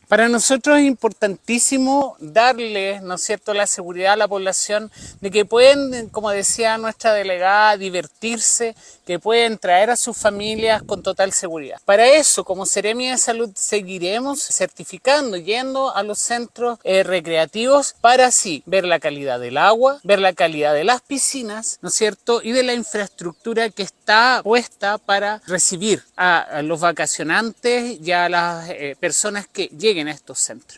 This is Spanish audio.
Para nosotros es importantísimo darle, ¿no es cierto?, la seguridad a la población de que pueden, como decía nuestra delegada, divertirse, que pueden traer a sus familias con total seguridad. Para eso, como Seremi de Salud, seguiremos certificando, yendo a los centros recreativos para así ver la calidad del agua, ver la calidad de las piscinas, ¿no es cierto?, y de la infraestructura que está puesta para recibir a los vacacionantes y a las personas que lleguen a estos centros.